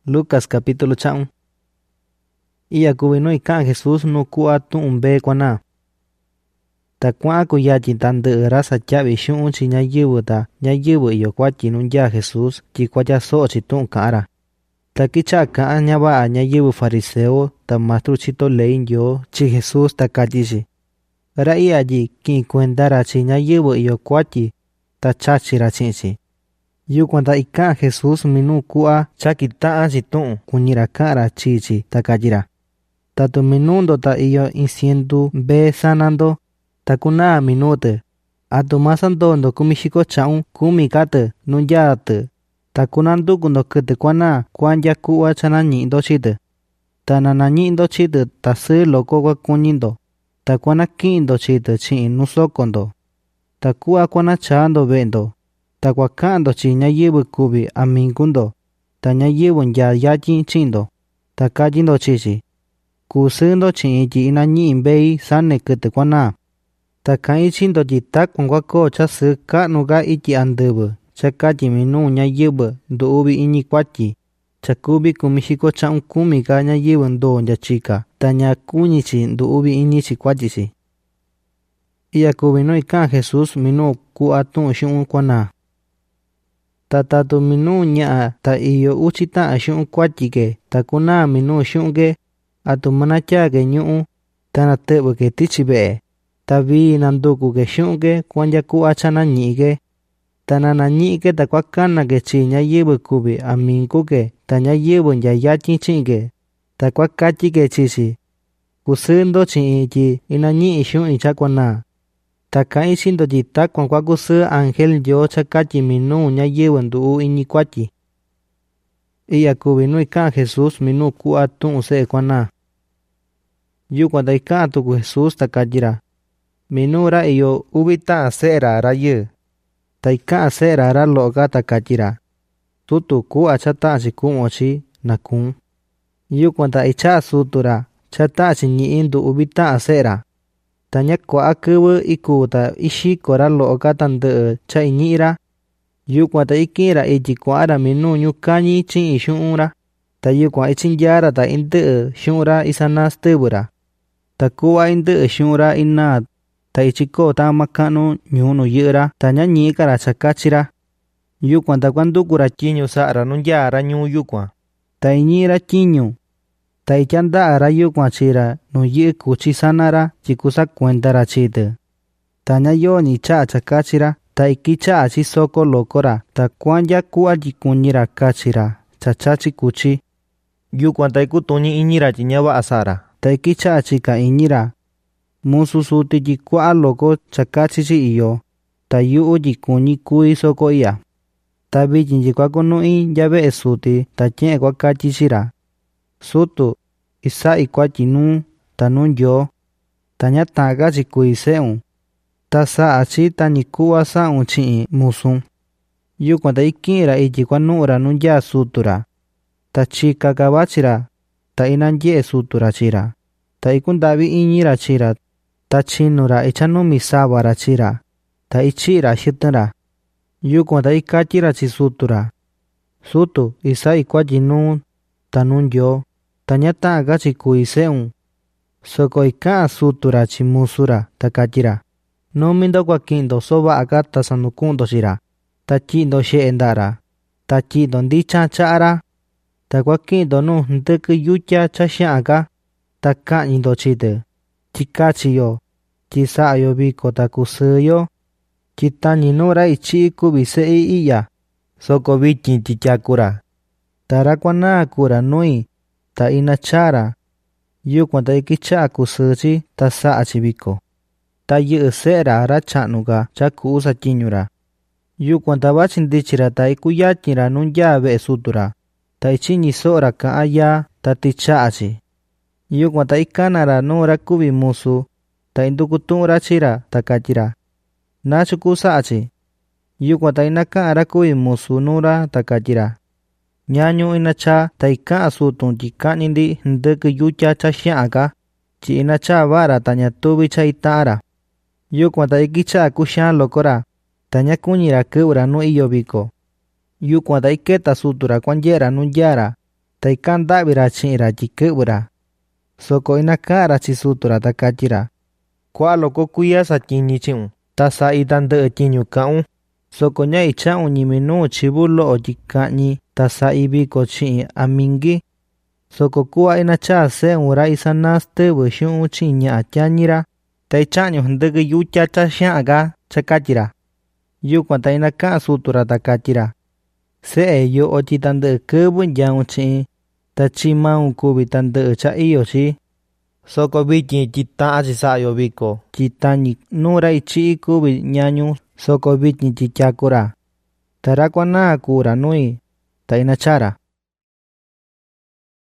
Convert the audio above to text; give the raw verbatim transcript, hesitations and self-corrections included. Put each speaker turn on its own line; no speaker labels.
Lucas capítulo cha'un. Iya kubinu ikan Jesús nu ku'a tu'un mbe kuana. Ta kua'an kuyachi ta ndɨ'ɨ sa tya'vi xu'un chi ñayɨvɨ ta ñayɨvɨ iyo kuatyi nu nyaa Jesús tyi kuatyaso'o chi tu'un ka'an ra. Ta kicha'a ka'an ñava'a ñayɨvɨ fariseo ta mastru chito ley Nyoo chi Jesús ta katyi chi: ra i'ya tyi ki'in kuenda ra chi ñayɨvɨ iyo kuatyi ta chachi ra chi'in chi. Yukuan ta ika'an Jesús minuu ku'a chaki ta'an chi tu'un kuñi ra ka'an ra chii chi ta katyi ra: tatu minuu ndo ta iyo in cientu mbee sana ndo, ta kunaa minuu tɨ, atu ma sandoo ndo kumi xiko cha'un kumi ka tɨ nu nyaa tɨ, ta kunanduku ndo kɨtɨ kuanaa kuanyá ku'va cha nañi'i ndo chi tɨ. Ta na nañi'i ndo chi tɨ ta sɨɨ loko kuakuñi ndo, ta kuanaki'in ndo chi tɨ chi'in nu soko ndo. Ta ku'va kuanachaa ndo ve'e ndo, ta kuaka'an ndo chi ñayɨvɨ kuvi amigu ndo, ta ñayɨvɨ nyaa yatyin chi'in ndo, ta katyi ndo chi chi: kusɨɨ ndo chi'in tyi inañi'i mbei sane kɨtɨ kuanaa. Ta ka'in chi ndo tyi takuan kuakoo chasɨɨ ka'nu ka ityi andɨvɨ cha katyi minuu ñayɨvɨ ndu uvi iñi kuatyi, cha kuvi kumi xiko cha'un kumi ka ñayɨvɨ ndoo nya chika ta ña kuñi chi ndu uvi iñi chi kuatyi chi. Iya kuvi nu ika'an Jesús minuu ku'a tu'un xu'un kuanaa. Ta tatu minuu ña'a ta iyo uchi ta'an xu'un kuatyi ke ta kunaa minuu xu'un ke, atu ma natyaa ke ñu'ún ta natɨ'vɨ ke tichi ve'e, ta vii nanduku ke xu'un ke kuanyá ku'va cha nañi'i ke. Ta na nañi'i ke ta kuakana ke chii ñayɨvɨ kuvi amigu ke ta ñayɨvɨ nyaa yatyin chi'in ke, ta kuakatyi ke chi chi: kusɨɨ ndo chi'in tyi inañi'i xu'in cha kuanaa. Ta ka'in chi ndo tyi takuan kuakusɨɨ ángel Nyoo cha katyi minuu ñayɨvɨ ndu'u iñi kuatyi. Iya kuvi nu ika'an Jesús minuu ku'a tu'un se'e kuanaa. Yukuan ta ika'an tuku Jesús ta katyi ra: minuu ra iyo uvi ta'an se'e ra rayɨɨ. Ta ika'an se'e ra ra lo'o ka ta katyi ra: sutu, ku'va cha ta'an chi ku'un chi na kuun. Yukuan ta icha'a sutu ra cha ta'an chi ñi'i ndu uvi ta'an se'e ra. Ta ña kua'a kɨvɨ ikuu ta ixiko ra lo'o ka tandɨ'ɨ cha iñi'i ra. Yukuan ta iki'in ra ityi kua'an ra minuu ñuu kañi chi'in xu'un ra. Ta yukuan ichinyaa ra ta indɨ'ɨ xu'un ra isanaa stɨvɨ ra. Ta ku'va indɨ'ɨ xu'un ra inaa, ta ichikoo ta'an ma ka'nu ñuu nu yɨ'ɨ ra ta ña ñi'i ka ra cha kachi ra. Yukuan ta kuanduku ra tyiñu sa'a ra nu nyaa ra ñuu yukuan, ta iñi'i ra tyiñu. Ta ityanda'a ra yukuan chi ra nu yɨ'ɨ kuchi sana ra tyi kusakuenda ra chi tɨ. Ta ña yoo ñi cha'a cha kachi ra, ta ikicha'a chi soko loko ra ta kuanyá ku'va tyi kuñi ra kachi ra cha chachi kuchi. Yukuan ta ikutuñi iñi ra tyi ña va'a sa'a ra, ta ikicha'a chika iñi ra: musu suti tyi kua'a loko cha kachi chi iyo, ta yu'u tyi kuñi kui soko i'ya. Ta vityin tyi kuakunu'i nya ve'e suti ta tye'en kuakatyi chi ra: sutu, isa'i kuatyi nuu ta nuu Nyoo, ta ña ta'an ka chi kui se'un, ta sa'a chi tañi ku'va sa'un chi'in musun. Yukuan ta iki'in ra ityi kuanu'u ra nu nyaa sutu ra. Ta chika ka vachi ra, ta inanye'e sutu ra chi ra, ta ikunda'vi iñi ra chi ra, ta chinu ra ichanumi sava ra chi ra, ta ichi'i ra xɨtɨn ra. Yukuan ta ikatyi ra chi sutu ra: sutu, isa'i kuatyi nuu ta nuu Nyoo, ta ña ta'an ka chi kui se'un. Soko ika'an sutu ra chi musu ra ta katyi ra: numi ndo kuaki'in ndo soo va'a ka ta sanuku'un ndo chi ra, ta tyi'i ndo xe'e nda'a ra, ta tyi'i ndo ndichan cha'a ra. Ta kuaki'in ndo nuu ndɨkɨ yutya cha xa'an ka, ta ka'ñi ndo chi tɨ, tyi kachi yo, tyi sa'a yo viko ta kusɨɨ yo. Tyi tañi nuu ra ichi'i kuvi se'i i'ya, soko vityin tyi tyaku ra. Ta ra kuanaa kuu ra nui, ta ina chaa ra. Yukuan ta ikicha'a kusɨɨ chi ta sa'a chi viko. Ta yɨ'ɨ se'e ra ra cha'nu ka cha ku'u satyiñu ra. Yukuan ta vachi ndichi ra ta ikuyatyin ra nu nyaa ve'e sutu ra, ta ichiñi so'o ra ka'an yaa ta ticha'a chi. Yukuan ta ikana ra nuu ra kuvi musu, ta indukutu'un ra chi ra ta katyi ra: nachu kusa'a chi. Yukuan ta inaka'an ra kuvi musu nuu ra ta katyi ra: ñañu ina chaa ta ika'an sutun tyi ka'ñi ndi ndɨkɨ yutya cha xa'an ka, tyi ina chaa va'a ra ta ña tuvi cha ita'an ra. Yukuan ta ikicha'a kuxaan loko ra, ta ña kuñi ra kɨ'vɨ ra nu iyo viko. Yukuan ta iketa sutu ra kuanye'e ra nu nyaa ra, Tai kandavira chi'ira chikɨ'vɨra. Soko inaka'an‑ra chi sutu‑ra ta katyi‑ra: ―Kua'a loko kuiya satyiñi chi'un, ta sa'i tandɨ'ɨ tyiñu ka'un. Soko ña icha'un ñi minuu chivu lo'o tyi ka'ñi ta sa'i viko chi'in amingui. Soko ku'va inachaa se'un ra isanaa stɨvɨ xu'un chi'in ña'a tyañi‑ra, ta icha'ñu hndɨkɨ yutya cha xa'an‑ka cha katyi‑ra. Yukuan ta inaka'an sutu‑ra ta katyi‑ra: ―Se'e, yo'o tyi tandɨ'ɨ kɨvɨ nyaun chi'in, ta chi maun kuvi tandɨ'ɨ cha iyo chi. Soko vityin tyi ta'an chi sa'a‑yo viko tyi tañi nuu ra ichi'i kuvi ñañun, soko vityin tyi tyaku‑ra. Ta ra kuanaa kuu ra nui, ta inachaa‑ra.